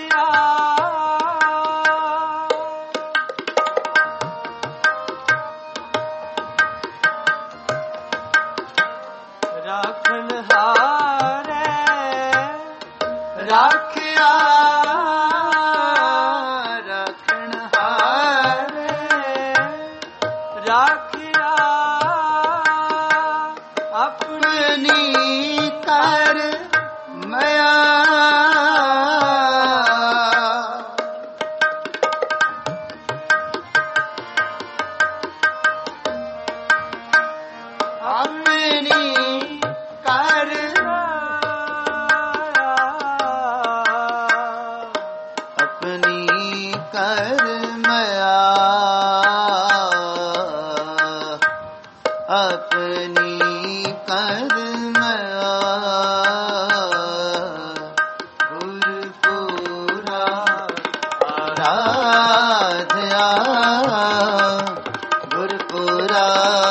राखिया राखन हारे राखिया राखन हारे राखिया अपनी कर मया अपनी कर अपनी कर मया अपनी कर मया गुरपुरा आराध्या गुरपुरा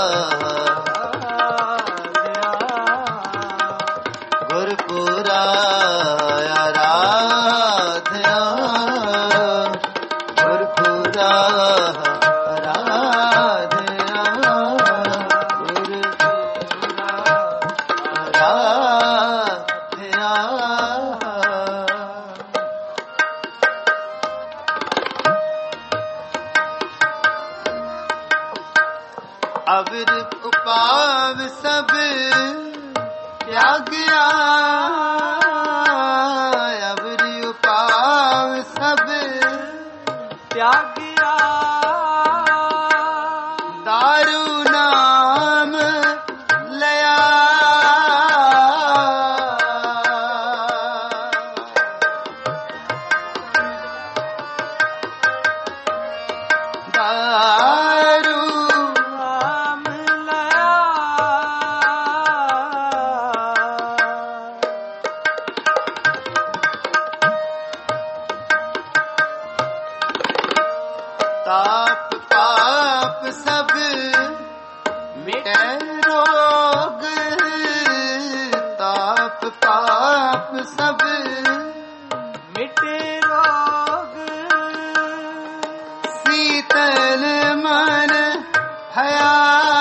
गुरपुरा आराध्या गुरपुरा आराध्या गुरपुरा आराध्या अविर उपाव सब त्यागया अविर उपाव सब त्यागया दारू नाम लया दारू नाम लया ताप पाप सब मिटे रोग ताप पाप सब मिटे रोग शीतल मन हया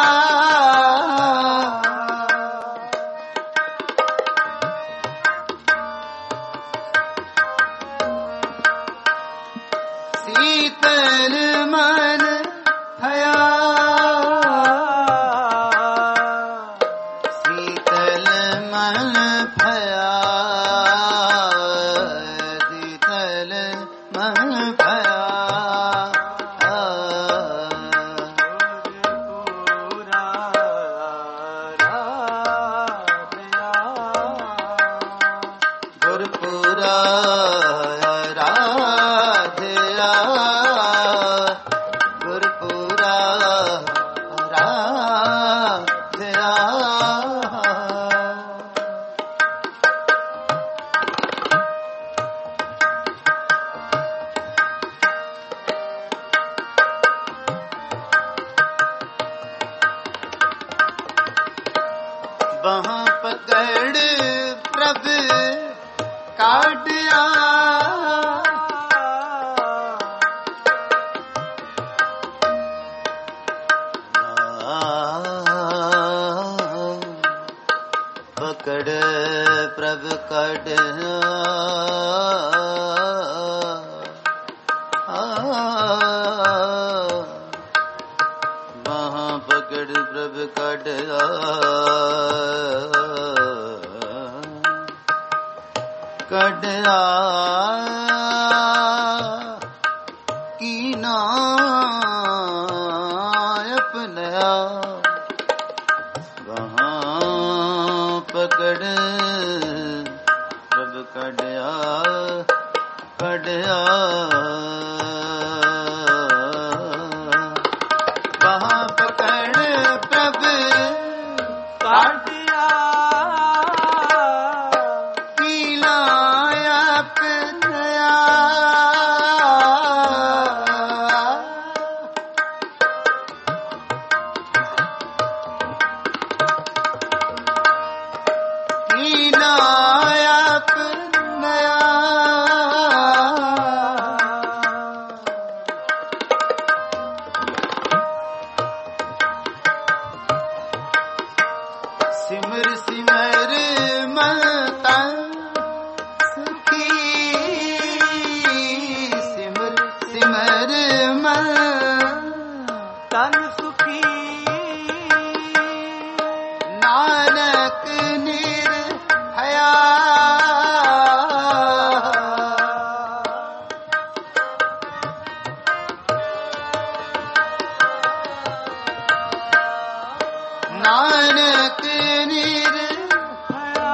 शीतल मन हया शीतल मन भया शीतल मन भया गुरपुरा आराध्या गुरपुरा आराध्या वहाँ पकड़ प्रभु काटिया पकड़ प्रभु काटिया वहाँ पकड़ प्रभु काटिया कड़या कीना अपनया वहाँ पकड़ प्रभु कड़या कड़या वहाँ पकड़ प्रभु काटिया तन सुखी नानक निर्भया नानक निर्भया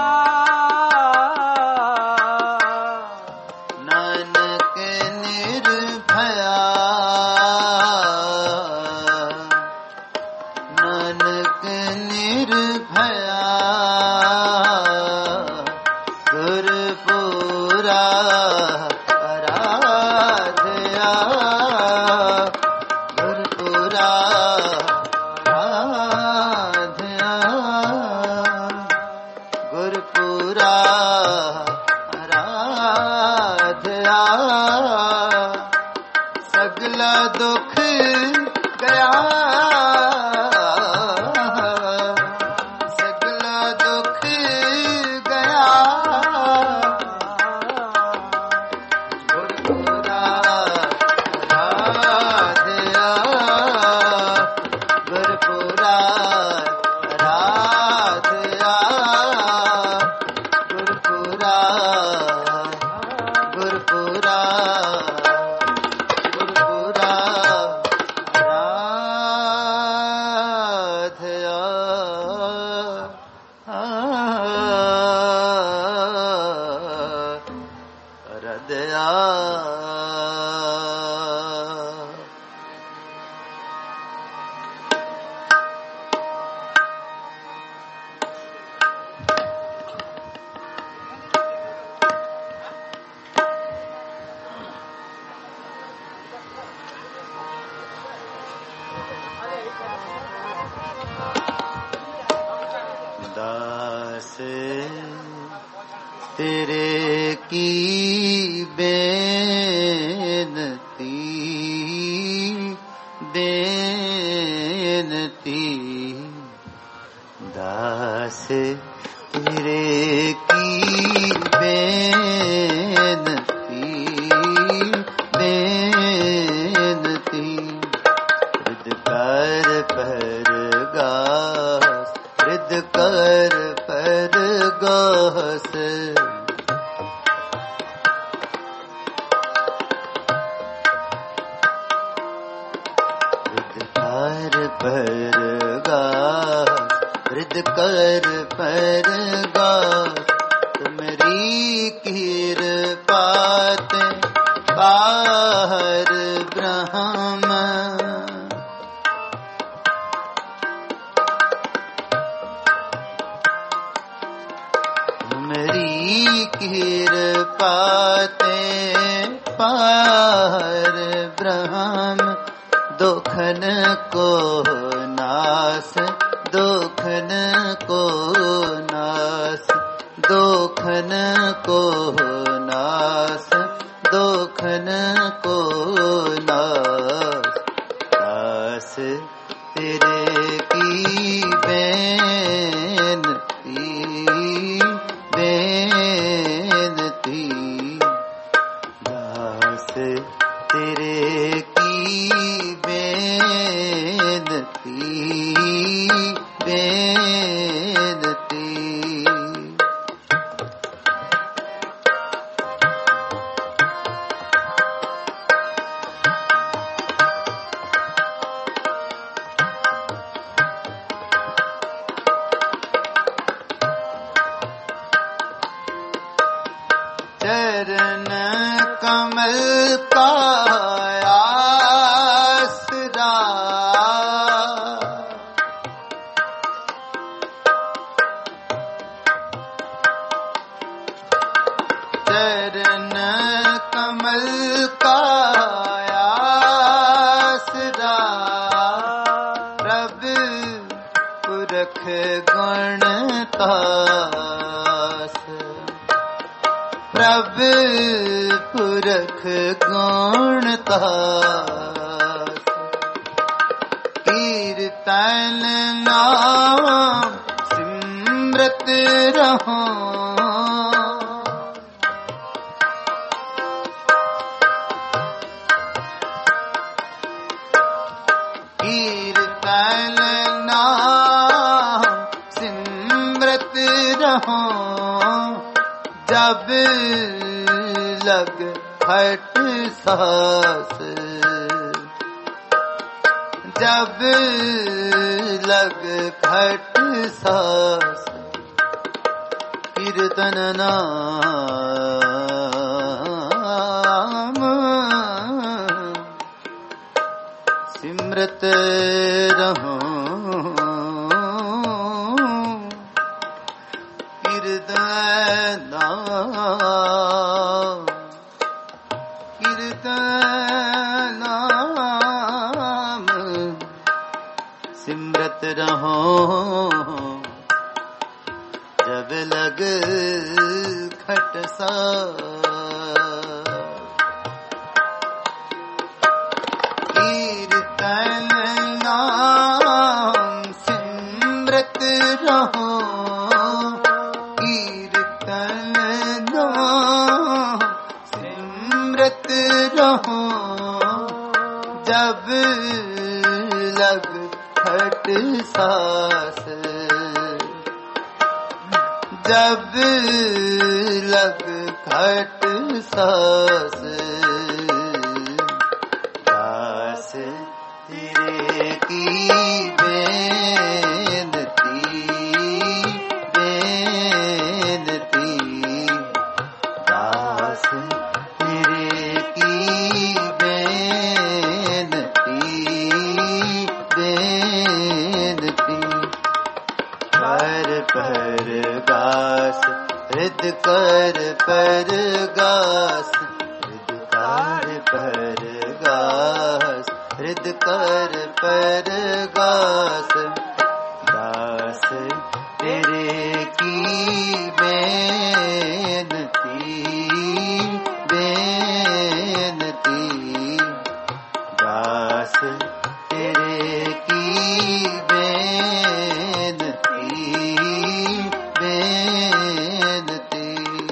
नानक निर्भया नानक निर्भया गुरपुरा आराध्या गुरपुरा आराध्या गुरपुरा आराध्या सगला दुख गया सगला दुख गया गुरपुरा आराध्या गुरपुरा आराध्या गुरपुरा गुरपुरा गुरपुरा आराध्या आराध्या दास तेरे की बेनती बेनती दास तेरे की बेनती बेनती हृद कर परगास हृद कर परगास हृद कर परगास हृद कर परगास तुमरी कृपात बाहर ब्रह्म तुमरी कृपाते पार ब्रह्म दुखन को नास दुखन को नास दुखन को नास दुखन को नास दास तेरे की बेनती बेनती दास तेरे की बेनती बेनती चरण कमल का आसरा चरण कमल का आसरा प्रभु पुरख गुणतास प्रभु पुरख गुणतास कीर्तन नाम सिमरत रहो कीर्तन रहो जब लग हट सास, जब लग घट सास, कीर्तन नाम सिमरत रहो, कीर्तन नाम, कीर्तन नाम सिमरत रहो जब लग खट कीर्तन नाम सिमरत रहो, कीर्तन नाम सिमरत रहो जब लग खट सास, जब लग घट सास, दास तेरे की बेनती, बेनती, दास तेरे की बेनती, बेनती, पर गास हृद कर पर गास, हृद कर पर गास, हृद कर पर गास, दास तेरे की बेनती, बेनती, दास तेरे की बेनती, बेनती।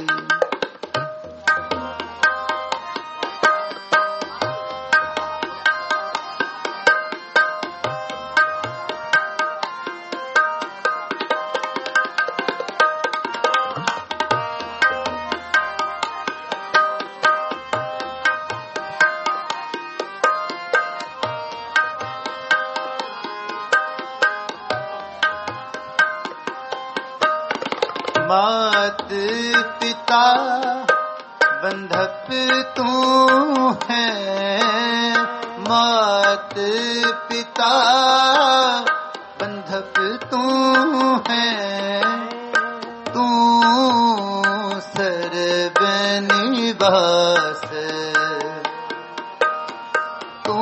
मात पिता बंधप तू है, मात पिता बंधप तू है, तू सर्वनिवास, तू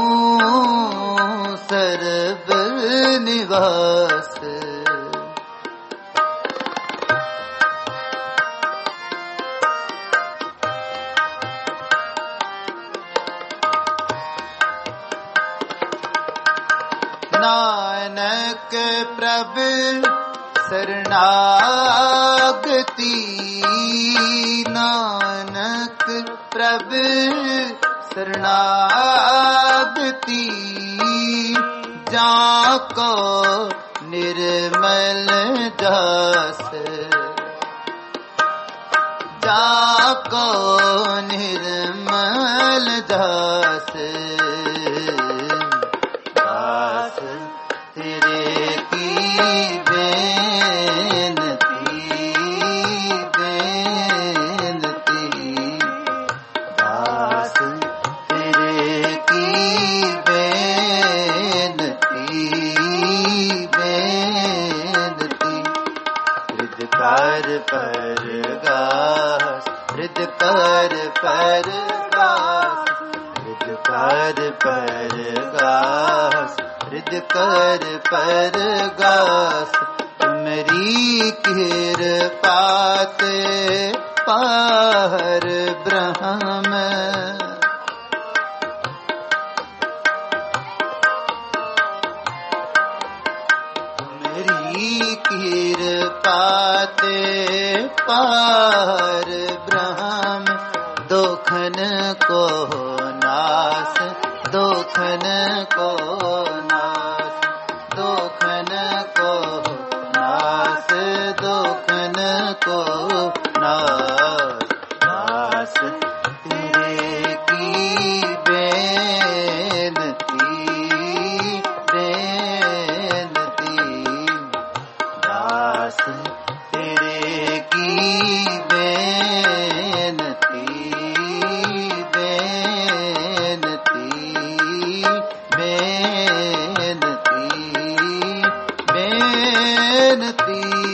सर्वनिवास, नानक प्रभु शरणागति, नानक प्रभु शरणागति, जाको निर्मल दास, जाको निर्मल दास, दास तेरे की बेनती, बेनती, दास तेरे की बेनती, बेनती, हृद कर पर गास, हृद कर पर गास, हृद कर पर गास, हृद कर पर गास, तुमरी कृपा ते पार ब्रह्म, तुमरी कृपा ते पार ब्रह्म, दोखन को नास, दोखन को नास, दोखन को नास, दोखन को नास। दास तेरे की बेनती बेनती, दास तेरे की बेनती बेनती बेनती बेनती।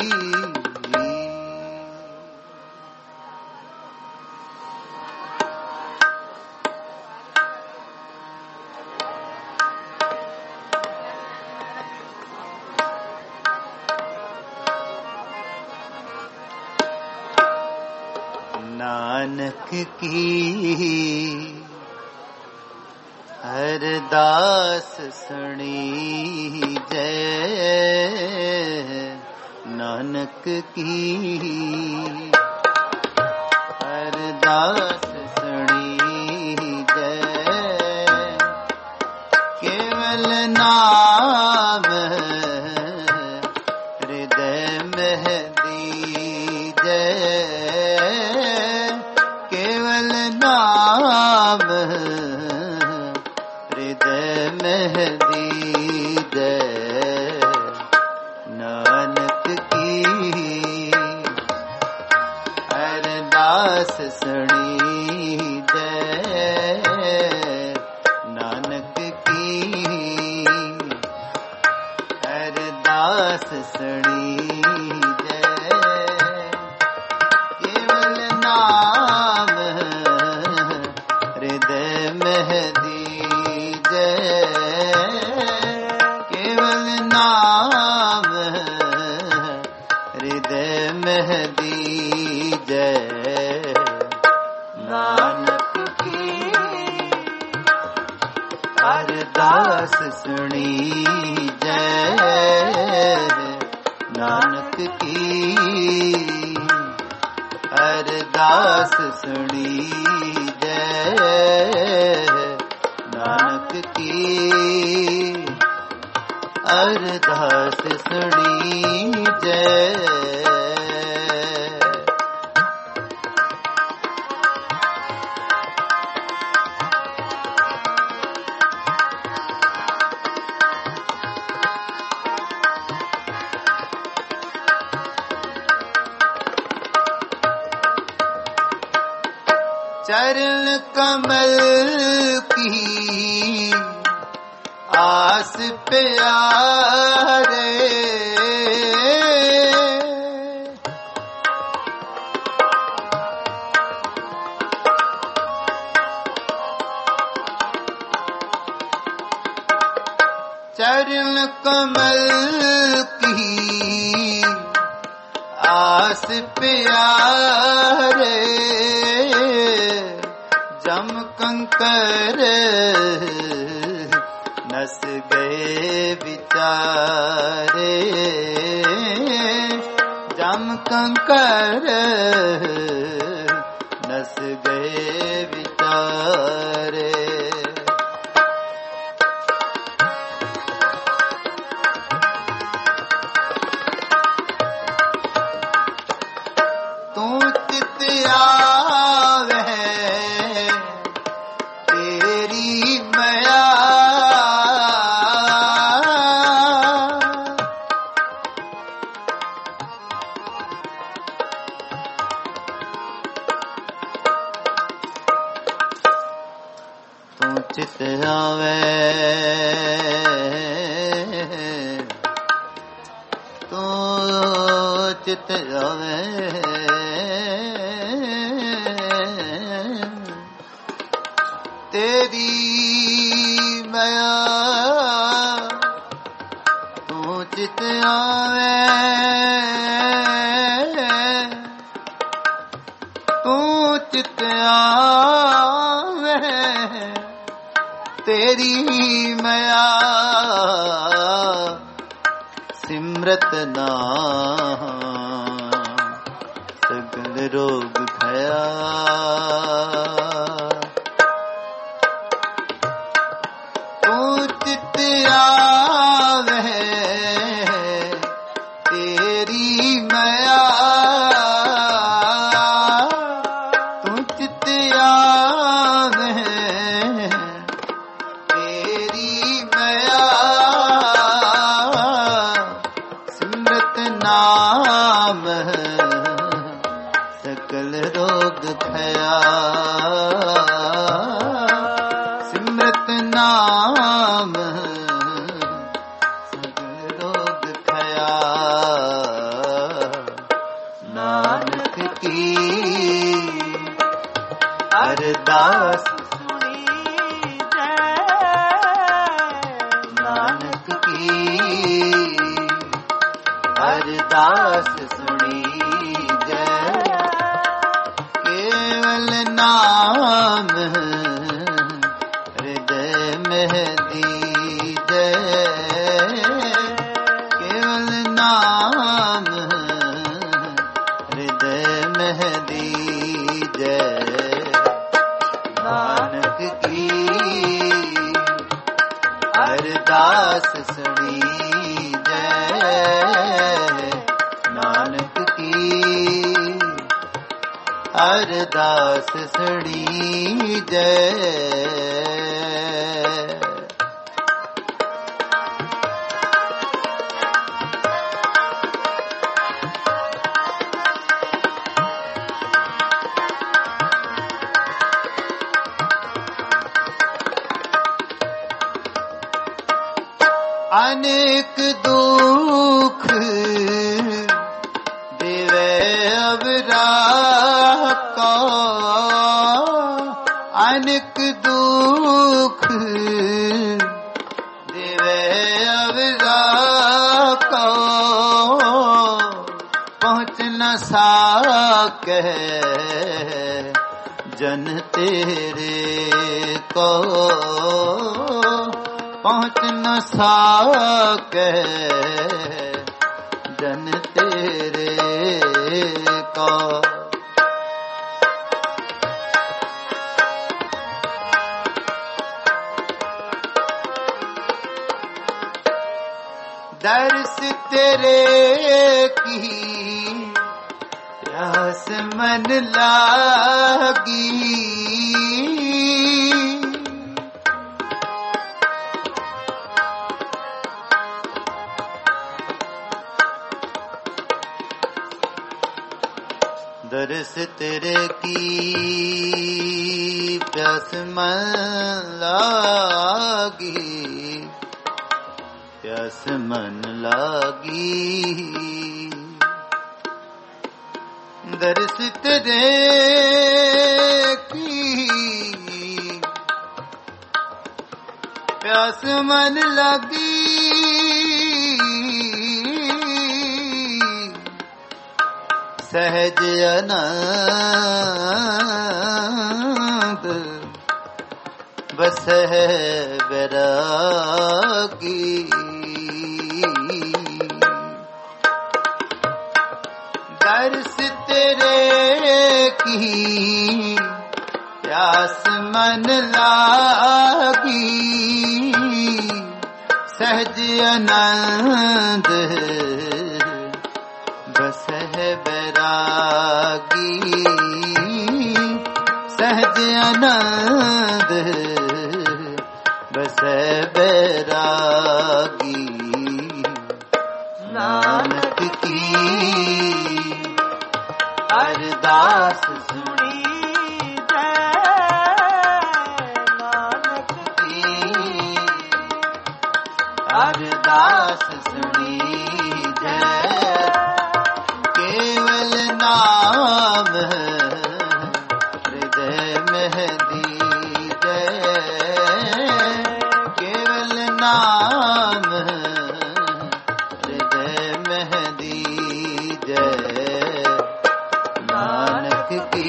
नानक की अरदास सुनी जय, नानक की अरदास सुनी जय। केवल नाम हृदय में दीजय, केवल नाम हृदय में दीजय। नानक की अरदास सुनी जय, नानक की अरदास सुनी जय। केवल नाम हृदय में दीजय, केवल नाम हृदय में दीजय। नानक की अरदास सुनी जय, नानक की अरदास सुनी जय, नानक की अरदास सुनी जय। चरण कमल की आस प्यारे, चरण कमल की आस प्यारे। जम कंकर नस गए बिचारे, जम कंकर नस गए बिचारे। तू चित आवे तेरी मया, तू चित आवे तू चित आवे तेरी मया। तू चित आवे तू चित आवे तेरी मया। सिमरत नाम सगल रोग भया, तू चित आवे तेरी मया। नाम सगल रोग खया नानक की अरदास अरदास सुनी जय केवल नाम हृदय में दीजय केवल नाम हृदय में दीजय नानक की अरदास सुनी अरदास सुनी जय अनेक दुख देवे अवराह को अनेक दुख देवे अवराह को पहुँच न सके जन तेरे को पहुँच न सके जन तेरे को दर्श तेरे की प्यास मन लागी दर्श तेरे की प्यास मन लागी प्यास मन लागी दर्श तेरे की प्यास मन लागी सहज आनंद बस है बैरागी दर्श तेरे की प्यास मन लागी सहज आनंद बस है बैरागी सहज आनंद बस है बैरागी नानक की अरदास सुनी जय नानक की अरदास सुनी जय केवल नाम हृदय में दीजय केवल नाम हृदय में दीजय नानक की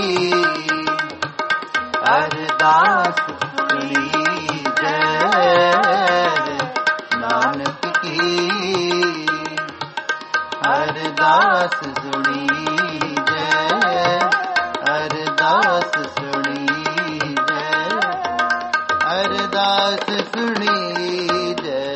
अरदास सुनी जय नानक की अरदास सुनी जय अरदास सुनी जय अरदास सुनी जय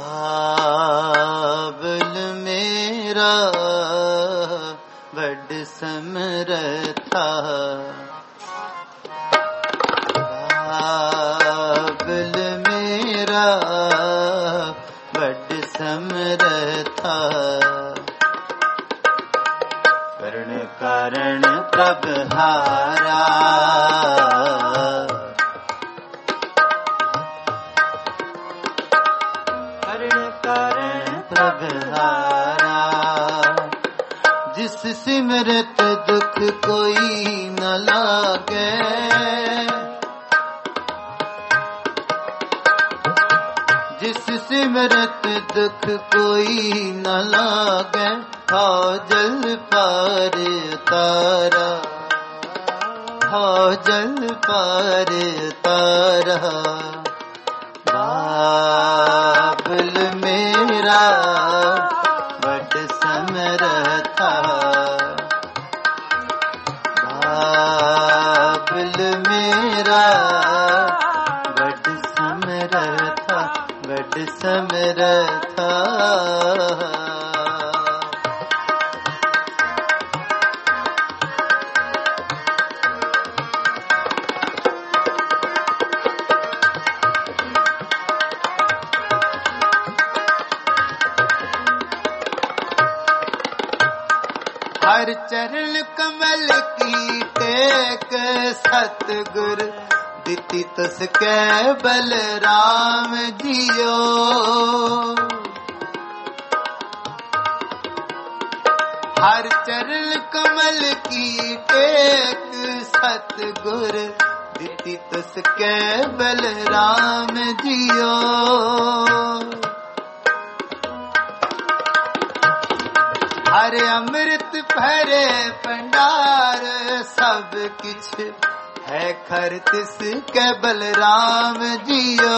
बाबल मेरा बड़ समरथा बाबल मेरा बड़ समरथा करण कारण प्रभहारा करण कारण प्रभहारा जिस सिमरत दुख कोई न लागे जिस सिमरत दुख कोई न लागे हो जल पार तारा हो जल पार तारा बाबल मेरा बड़ समरथा बाबल मेरा बड़ समरथा बड़ समरथा हर चरण कमल की टेक सतगुर दिति तुस कै बलराम जियो हर चरण कमल की टेक सतगुर दिति तुस कै बलराम जियो हर अमृत भरे भंडार सब किछ है खर तिस कै बलराम जियो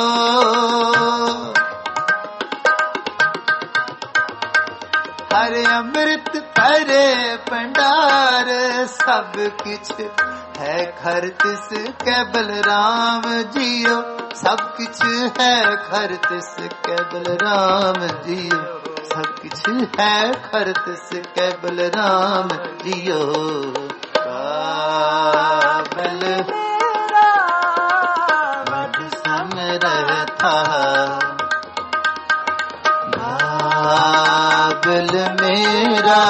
हर अमृत भरे भंडार सब किछ है खर तिस कै बलराम जियो सब किछ है खर तिस कै बलराम जियो सब किछ है खरत से कै बलराम जियो बाबल बड़ समरथा बाबल मेरा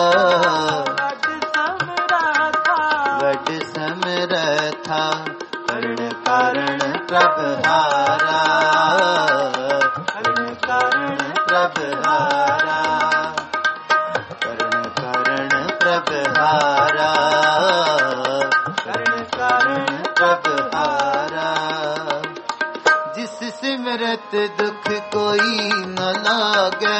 बड़ समरथा करण कारण प्रभहारा करण कारण प्रभहारा करण कारण प्रभहारा करण कारण प्रभहारा जिस सिमरत दुख कोई न लागे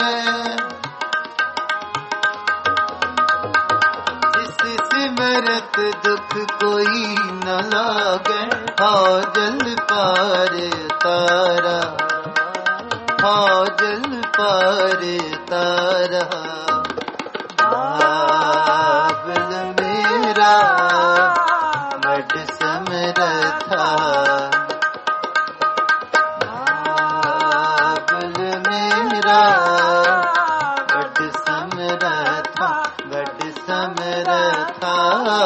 जिस सिमरत दुख कोई न लागे हो जल पार तारा हो जल पार तारा बाबल मेरा बड़ समरथा बाबल मेरा बड़ समरथा बड़ समरथा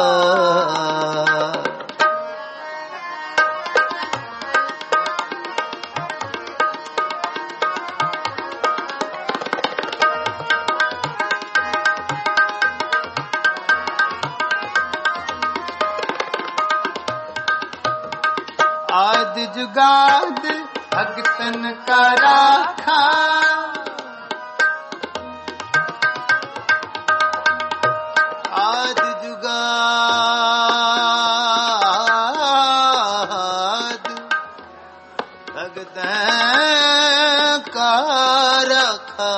आद जुगाद भगतन का राखा आद जुगाद भगतन का रखा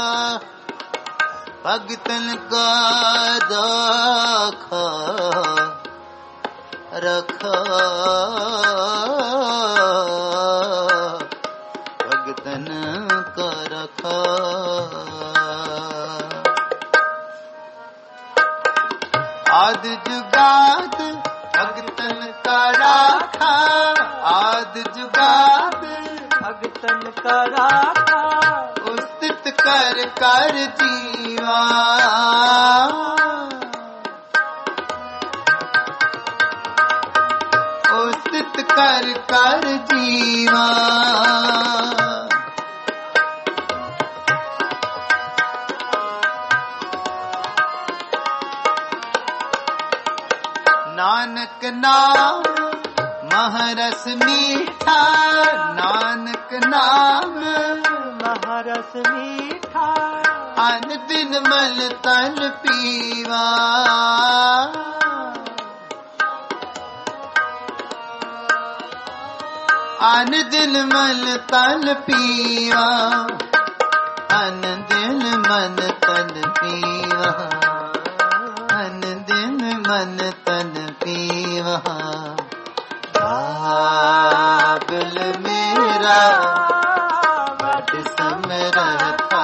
भगतन का राखा रखा भगतन का रखा आद जुगाद भगतन का राखा आद जुगाद भगतन का राखा उस्तित कर कर जीवा ਕਰ ਕਰ ਜੀਵਾ। ਨਾਨਕ ਨਾਮ ਮਹਰਸ ਮੀਠਾ, ਨਾਨਕ ਨਾਮ ਮਹਰਸ ਮੀਠਾ, ਅਨ ਦਿਨ ਮਲ ਤਨ ਪੀਵਾ। ਅਨ ਦਿਨ ਮਲ ਤਨ ਪੀਵਾ, ਅਨ ਦਿਨ ਮਨ ਤਨ ਪੀਵਾ, ਅਨ ਦਿਨ ਮਨ ਤਨ ਪੀਵਾ। ਬਾਬਲ ਮੇਰਾ ਵਡ ਸਮਰਥਾ,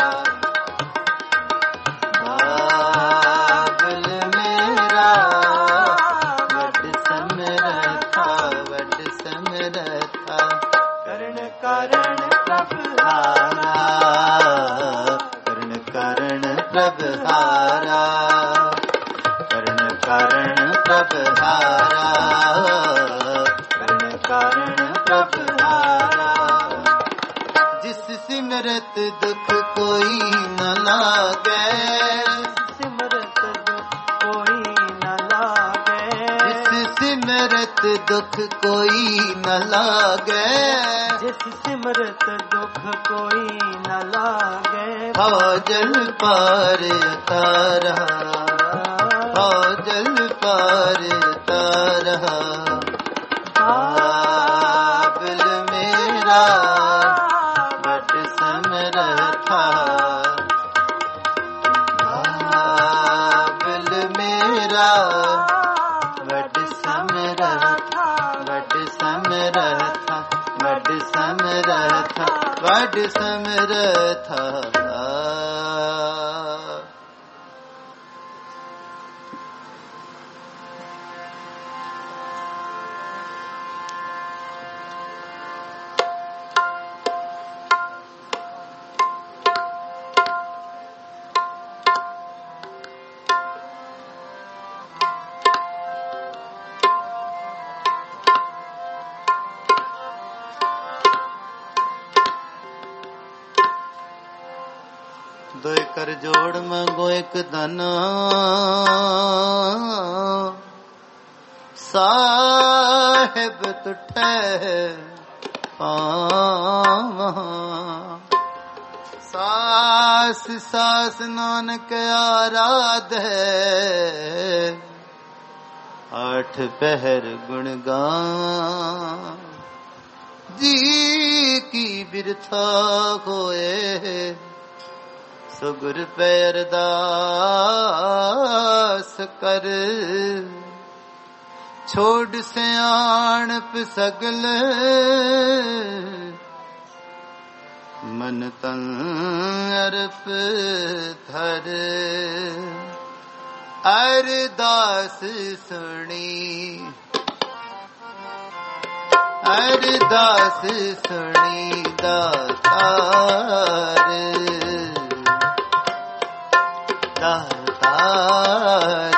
ਬਾਬਲ ਮੇਰਾ ਵਡ ਸਮਰਥਾ, ਵਡ ਸਮਰਥਾ। ਕਰਨ ਕਰਨ ਪ੍ਰਭ ਹਾਰਾ, ਕਰਨ ਕਰਨ ਪ੍ਰਭ ਹਾਰਾ, ਕਰਨ ਕਰਨ ਪ੍ਰਭ ਹਾਰਾ, ਕਰਨ ਕਰਨ ਪ੍ਰਭ ਹਾਰਾ। ਜਿਸ ਸਿਮਰਤ ਦੁਖ ਕੋਈ ਨ ਲਾਗੈ, ਸਿਮਰਤ ਦੁਖ ਕੋਈ ਨ ਲਾਗੈ, ਜਿਸ ਸਿਮਰਤ ਦੁਖ ਕੋਈ ਨ ਲਾਗੈ, ਜਿਸ ਸਿਮਰਤ ਦੁਖ ਕੋਈ ਨ ਲਾਗੈ। ਹਉ ਜਲ ਪਾਰ ਤਾਰਾ, ਹਉ ਜਲ ਪਾਰ ਤਾਰਾ। ਬਾਬਲ ਮੇਰਾ ਵਡ ਸਮਰਥਾ, ਬਾਬਲ ਮੇਰਾ ਵਡ ਸਮਰਥਾ, ਵਡ ਸਮਰਥਾ, ਵਡ ਸਮਰਥਾ, ਵਡ ਸਮਰਥਾ। ਦੋਇ ਕਰ ਜੋੜ ਮੰਗੋ ਇਕ ਧਨ, ਸਾਹਿਬ ਤੁਠੈ ਪਾਵਾਂ। ਸਾਸ ਸਾਸ ਨਾਨਕ ਆਰਾਧੈ, ਆਠ ਪਹਿਰ ਗੁਣ ਗਾਵਾਂ। ਜੀ ਕੀ ਬਿਰਥਾ ਹੋਏ, ਸੋ ਗੁਰ ਪੈ ਅਰਦਾਸ ਕਰ। ਛੋੜ ਸਿਆਣਪ ਸਗਲ, ਮਨ ਤਨ ਅਰਪ ਧਰ। ਅਰਦਾਸ ਸੁਣੀ, ਅਰਦਾਸ ਸੁਣੀ ਦਾਤਾਰ। ਦਾਤਾਰ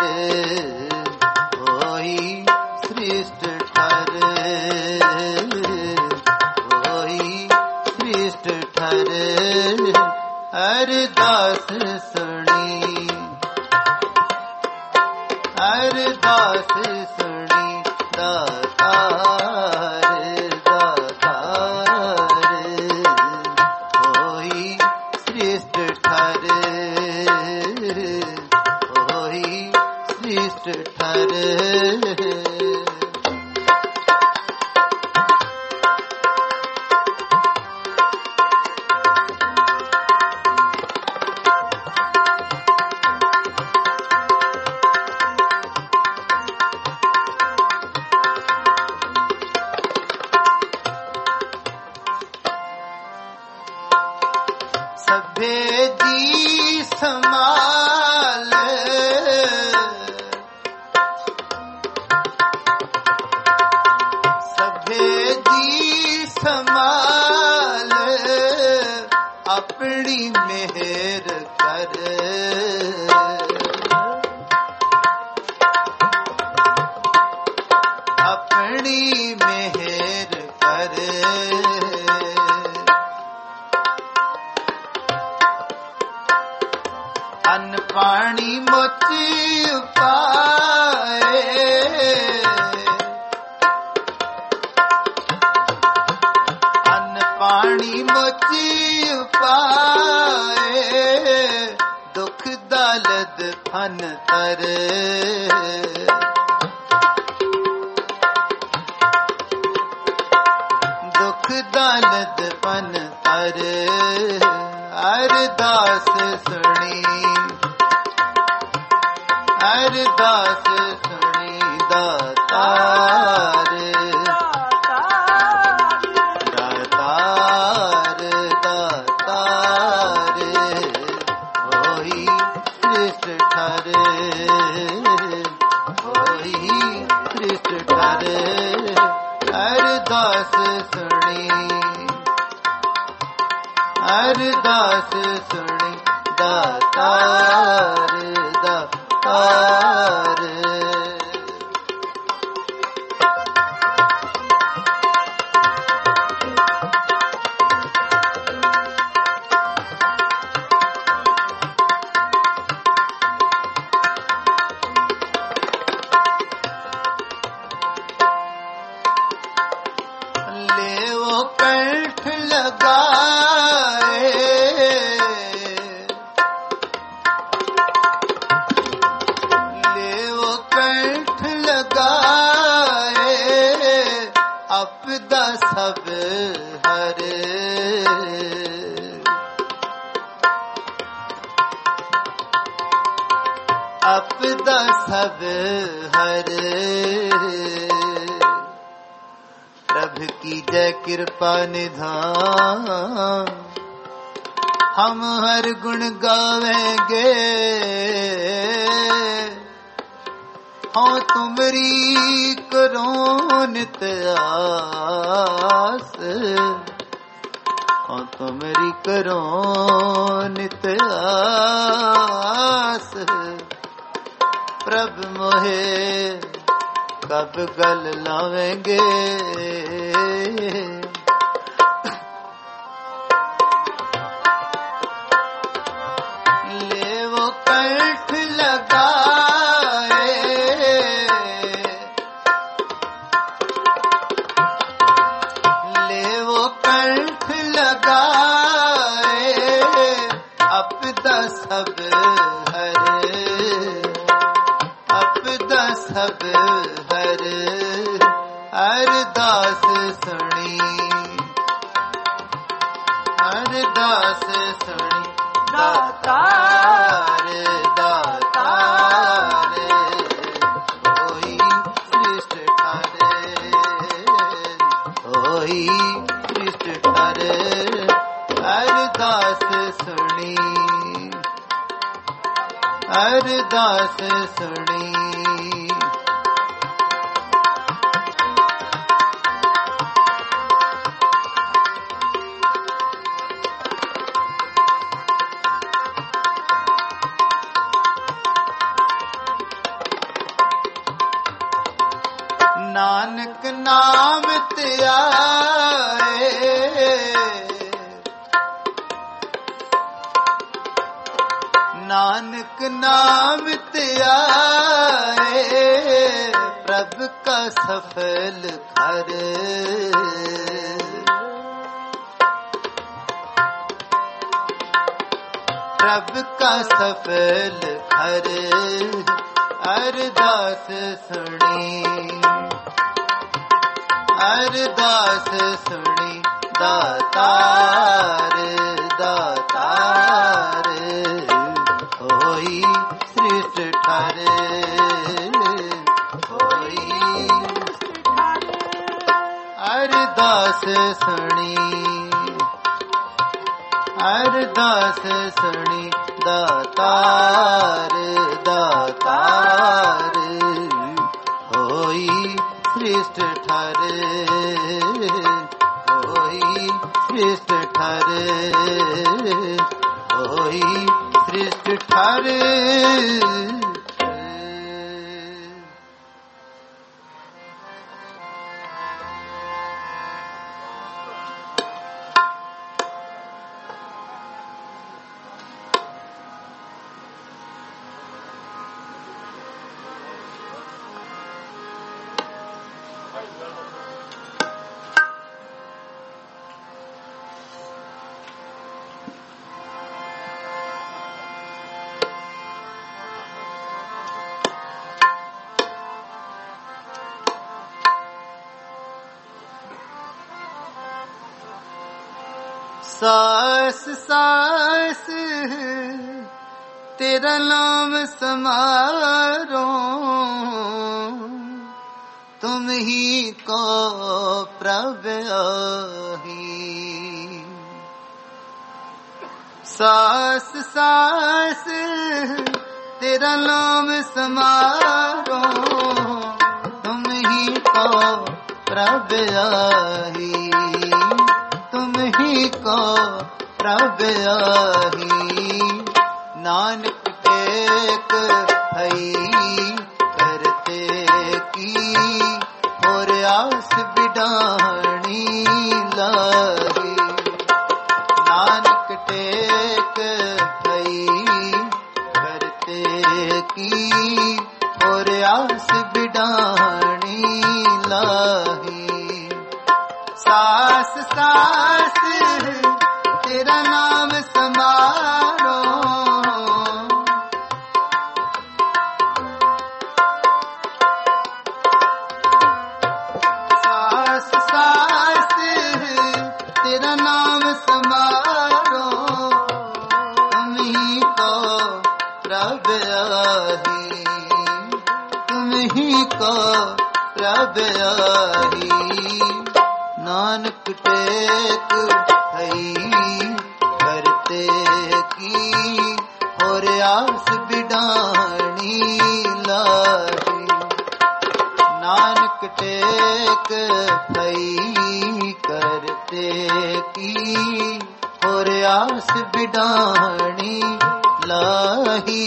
ਹੋਈ ਸ੍ਰਿਸ਼ਟ ਠਰ, ਹੋਈ ਸ੍ਰਿਸ਼ਟ ਠਰ। ਅਰਦਾਸ ਸੁਣੀ, ਅਰਦਾਸ ਸੁਣੀ ਦਾਤਾਰ। ਦਾਤਾਰ ਹੋਈ ਸ੍ਰਿਸ਼ਟ ਠਰ, ਹੋਈ ਸ੍ਰਿਸ਼ਟ ਠਰ। ਸਭੇ ਜੀ ਸਮਾਲ, पाए, अन्न पानी मोची पाए, दुख दर्द फन तर, दुख दर्द फन तर, अरदास सुनी, अरदास सुनी दातार, दातार दातार, होई सृष्ट ठर, होई सृष्ट ठर, अरदास सुनी, अरदास सुनी दातार, दातार। ले वो कंठ लगाए, ले वो कंठ लगाए, आपदा सब हरे, आपदा सब हरे, प्रभु की जय कृपा निधान, हम हर गुण गावेंगे, हाँ तुमरी करो नित आस, हाँ तुमरी करो नित आस, प्रभु मोहे कब गल लावेंगे, ले वो कंठ लगाए, ले वो कंठ लगाए, आपदा सब हरे, आपदा सब हरे, अरदास सुनी, अरदास सुनी दातार, दातार, होई सृष्ट ठरे, होई सृष्ट ठरे, अरदास सुनी, अरदास सुनी। नानक नाम त्याए, नानक नाम त्याए, प्रभु का सफल घर, प्रभु का सफल घर, अरदास सुनी, अरदास सुनी दातार, दातार, होई सृष्ट ठरे, होई अरदास सुनी, अरदास सुनी दातार, दातार, होई सृष्ट ठरे, होई सृष्ट ठरे, होई सृष्ट ठरे। सास सास तेरा नाम समारो, तुम ही को प्रभु आही। सास सास तेरा नाम समारो, तुम ही को प्रभु आही, तुम ही को प्रभु आही। नानक टेक हई करते की, और आस बिडाणी लाही। नानक टेक हई करते की, और आस बिडाणी लाही। सास सास तेरा नाम समारो, सास सास तेरा नाम समारो, तुम ही को प्रभु आही, तुम ही को प्रभु आही। नानक टेक हई करते की, और आस बिडाणी लाही। नानक टेक हई करते की, और आस बिडाणी लाही।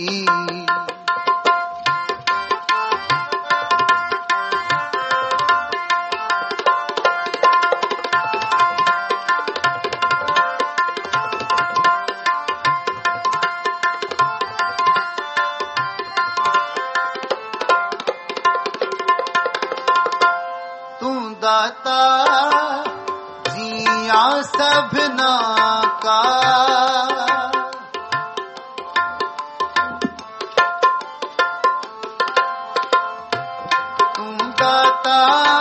दाता जिया सबना का, तू दाता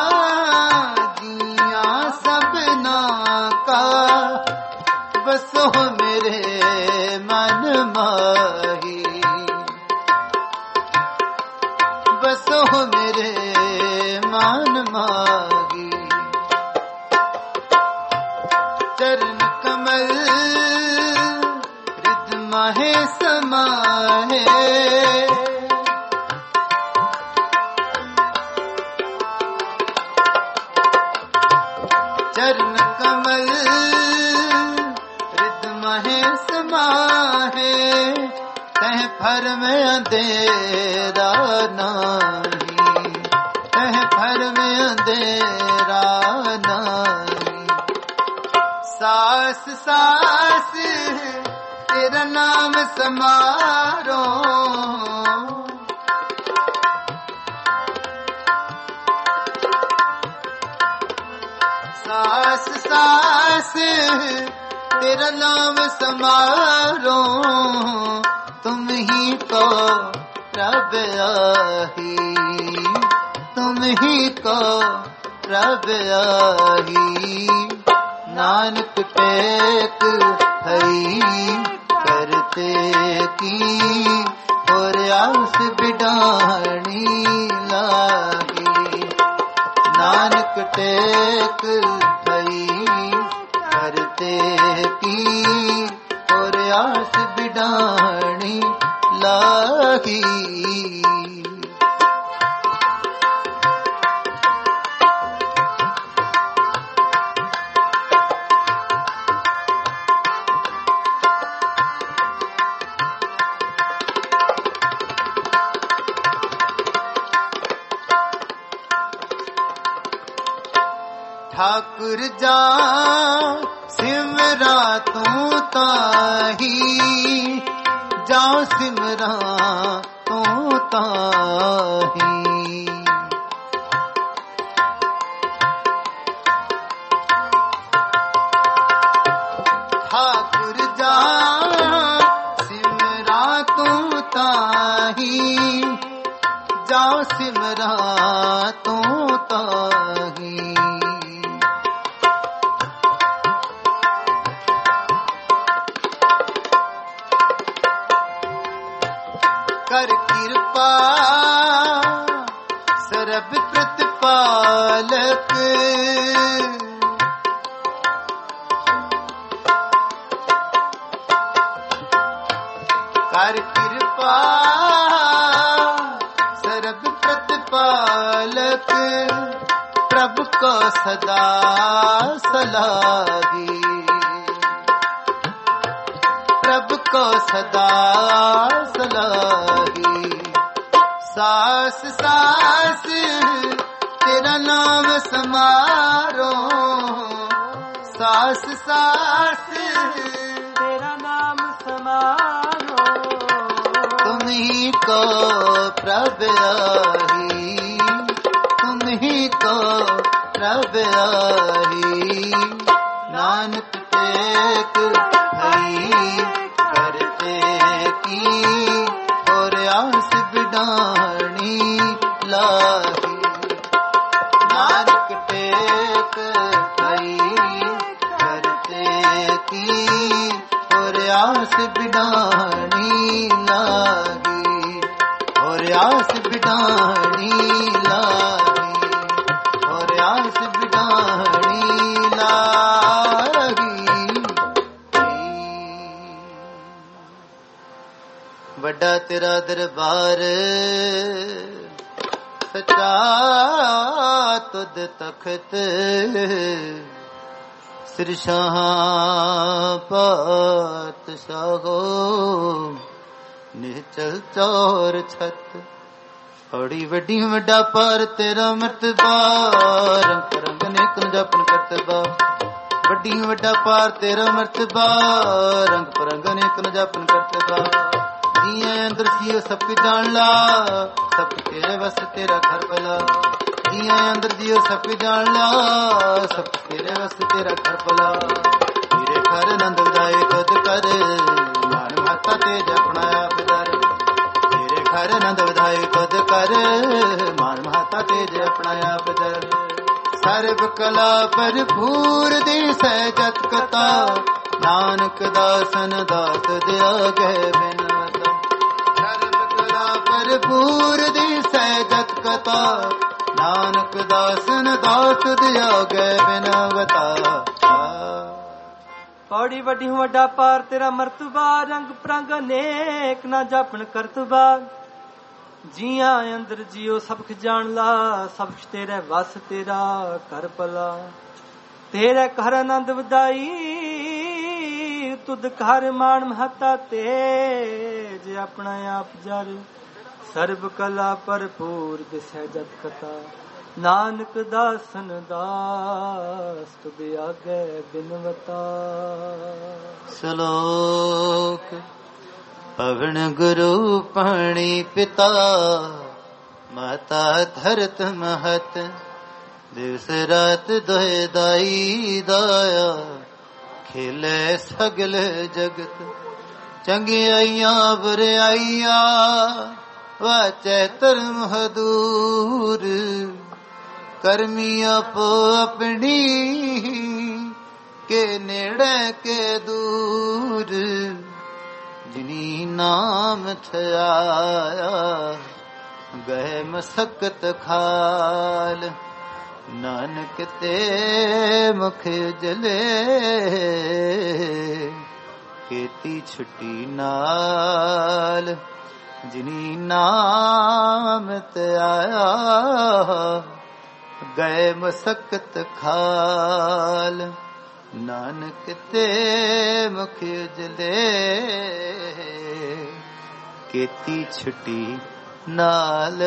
जिया सबना का, बसो मेरे मन माही, बसो मेरे मन माही। चरण कमल हृद माहे समाहे, चरण कमल हृद माहे समाहे। तह फर में अंधेरा नाही, तह फर में अंधेरा नाही। सास सास तेरा नाम समारो, सास सास तेरा नाम समारो, तुम ही को प्रभु आही, तुम ही को प्रभु आही। नानक टेक हई करते की, और आस बिडाणी लाही। नानक टेक हई करते की, और आस बिडाणी लाही। ठाकुर जा सिमरा तू ताही, जाओ सिमरा तू ताही। ਜਾਂ ਸਿਮਰਾਂ ਤੂੰ ਤਾਹੀ। ਕਰ ਕਿਰਪਾ ਸਰਬ ਪ੍ਰਤਿਪਾਲਕ, ਕਰ ਕਿਰਪਾ ਸਰਬ ਪ੍ਰਤਿਪਾਲਕ, ਪ੍ਰਭ ਕੋ ਸਦਾ ਸਲਾਹੀ। ਪ੍ਰਭ ਕੋ ਸਦਾ ਸਲਾਹੀ। ਸਾਸ ਸਾਸ ਤੇਰਾ ਨਾਮ ਸਮਾਰੋ, ਸਾਸ ਸਾਸ ਤੇਰਾ ਨਾਮ ਸਮਾਰੋ। ਤੁਮ ਹੀ ਕੋ ਪ੍ਰਭ ਆਹੀ, ਤੁਮ ਹੀ ਕੋ ਪ੍ਰਭ ਆਹੀ। ਨਾਨਕ ਟੇਕ ਭਈ ਕਰਤੇ ਕੀ, ਔਰ ਆਸ ਬਿਡਾਣੀ ਲਾਹੀ। ਨਾਨਕ ਟੇਕ ਭਈ ਕਰਤੇ ਕੀ, ਔਰ ਆਸ ਬਿਡਾਣੀ ਲਾਹੀ। ਔਰ ਆਸ ਬਿਡਾਣੀ ਲਾਹੀ। ਔਰ ਆਸ ਬਿਡਾਣੀ ਲਾਹੀ। ਵੱਡਾ ਤੇਰਾ ਦਰਬਾਰ ਸੱਚਾ ਤੁਧ ਤਖਤ, ਸਿਰ ਸ਼ਾਹਾਂ ਪਾਤਸ਼ਾਹੋ ਨਿਚਲ ਚੌਰ ਛਤ। ਬੜੀ ਵੱਡੀ ਵੱਡਾ ਪਰ ਤੇਰਾ ਮਰਤਬਾ, ਰੰਗ ਰੰਗ ਨੇਕ ਨੂੰ ਜਪਨ ਕਰਤਬਾ। ਵੱਡੀ ਵੱਡਾ ਪਾਰ ਤੇਰਾ ਮਰਤਬਾ, ਰੰਗ ਪਰੰਗ ਨੇਕ ਨੂੰ ਜਪਨ ਕਰਤਬਾ। ਜੀਆਂ ਅੰਦਰ ਜੀਓ ਸਭ ਕੁਝ ਜਾਣ ਲਾ, ਸਭ ਤੇਰੇ ਵਸ ਤੇਰਾ ਘਰ ਭਲਾ। ਜੀਆਂ ਅੰਦਰ ਜੀਓ ਸਭ ਕੁਝ ਜਾਣ ਲਾ, ਸਭ ਤੇਰੇ ਵਸ ਤੇਰਾ ਘਰ ਭਲਾ। ਤੇਰੇ ਘਰ ਆਨੰਦ ਵਧਾਏ ਕਦ ਕਰ, ਮਾਨ ਮਾਤਾ ਤੇਜ ਆਪਣਾ ਆਪ ਦਰ। ਤੇਰੇ ਘਰ ਆਨੰਦ ਵਧਾਏ ਕਦ ਕਰ, ਮਾਨ ਮਾਤਾ ਤੇਜ ਆਪਣਾ ਆਪ ਦਰ। ਸਰਬ ਕਲਾ ਭਰਪੂਰ ਦੀ ਸਹਿਜਤ ਕਤਾ, ਨਾਨਕ ਦਾਸਨ ਦਾਸ ਦਿਆ ਗਏ ਬਿਨਵਤਾ। ਸਰਬ ਕਲਾ ਭਰਪੂਰ ਦੀ ਸਹਿਜਤ ਕਤਾ, ਨਾਨਕ ਦਾਸਨ ਦਾਸ ਦਿਆ ਗਏ ਬਿਨਵਤਾ। ਪੌੜੀ ਵੱਡੀ ਵੱਡਾ ਪਾਰ ਤੇਰਾ ਮਰਤਬਾ, ਰੰਗ ਪ੍ਰੰਗ ਅਨੇਕ ਨਾ ਜਾਪਣ ਕਰਤਬਾ। ਜੀਆਂ ਅੰਦਰ ਜੀਓ ਸਬਕ ਜਾਣ ਲਾ, ਸਬਕ ਤੇਰੇ ਵਸ ਤੇਰਾ ਘਰ ਭਲਾ। ਤੇਰੇ ਘਰ ਆਨੰਦ ਵਧਾਈ ਤੁਧ ਘਰ ਮਾਣ ਮਹਤਾ ਤੇਜ ਆਪਣਾ ਆਪ ਜਰ। ਸਰਬ ਕਲਾ ਭਰਪੂਰ ਦਿਸੈ ਜਤ ਕਥਾ, ਨਾਨਕ ਦਾਸਨ ਦਾਸ ਤੁਧ ਆਗੇ ਬਿਨਵਤਾ। ਸ਼ਲੋਕ ਪਵਨ ਗੁਰੂ ਪਾਣੀ ਪਿਤਾ, ਮਾਤਾ ਧਰਤ ਮਹਤ। ਦਿਵਸ ਰਾਤ ਦੋਇ ਦਾਈ ਦਾਇਆ, ਖੇਲੇ ਸਗਲ ਜਗਤ। ਚੰਗਿਆਈਆਂ ਬੁਰਾਈਆਂ ਵਾਚੈ ਧਰਮ ਹਦੂਰ। ਕਰਮੀ ਆਪੋ ਆਪਣੀ ਕੇ ਨੇੜੇ ਕੇ ਦੂਰ। ਜਿਨੀ ਨਾਮ ਥਿਆਇਆ ਗਏ ਮਸਕਤ ਖਾਲ। ਨਾਨਕ ਤੇ ਮੁਖ ਜਲੇ ਕੀਤੀ ਛੁੱਟੀ ਨਾਲ। ਜਿਨੀ ਨਾਮ ਧਿਆਇਆ ਗਏ ਮਸਕਤ ਖਾਲ। ਨਾਨਕ ਤੇ ਮੁਖ ਜਲੇ ਕੀਤੀ ਛੁੱਟੀ ਨਾਲ।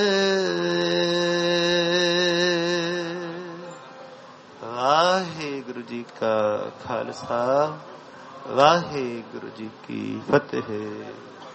ਵਾਹਿਗੁਰੂ ਜੀ ਕਾ ਖਾਲਸਾ, ਵਾਹਿਗੁਰੂ ਜੀ ਕੀ ਫਤਿਹ।